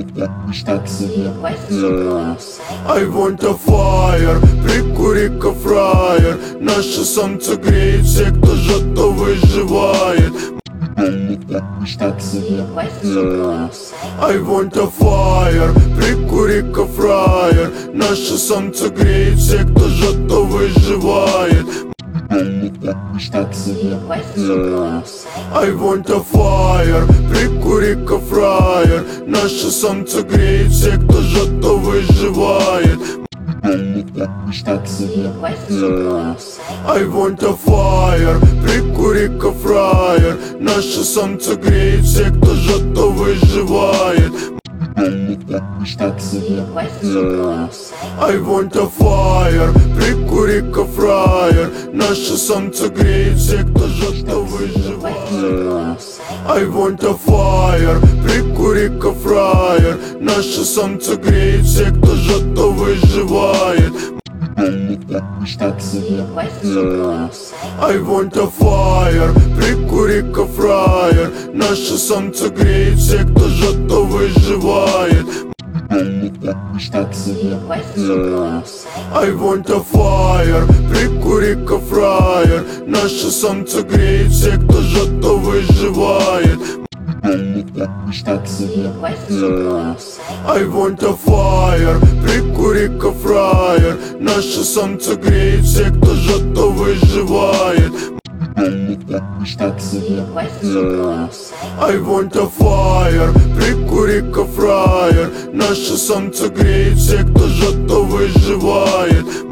так себе пофиг. I want a fire, прикури-ка фраер. Наше солнце греет всех, кто жжет, то выживает. Так себе пофиг. I want a fire, прикури-ка фраер. Наше солнце греет всех, кто жжет, то выживает. Так себе пофиг. I want a fire, прикури-ка фраер. Наше солнце греет всех, кто жжет, то выживает. Так себе пофиг. I want a fire, прикури-ка фраер. Наше солнце греет всех, кто жжет, то выживает. Так себе пофиг. I want a fire, прикури-ка фраер. Наше солнце греет всех, кто жжет, то выживает. I want a fire, прикури-ка фраер. Наше солнце греет всех, кто жжет, то выживает. Так себе пофиг. I want a fire, прикури-ка фраер. Наше солнце греет всех, кто жжет, то выживает. Так себе пофиг. I want a fire, прикури-ка фраер. Наше солнце греет всех, кто жжет, то выживает. Так себе пофиг. I want a fire, прикури-ка фраер. Наше солнце греет всех, кто жжет, то выживает. Так себе пофиг. I want a fire, прикури-ка фраер. Наше солнце греет всех, кто жжет, то выживает.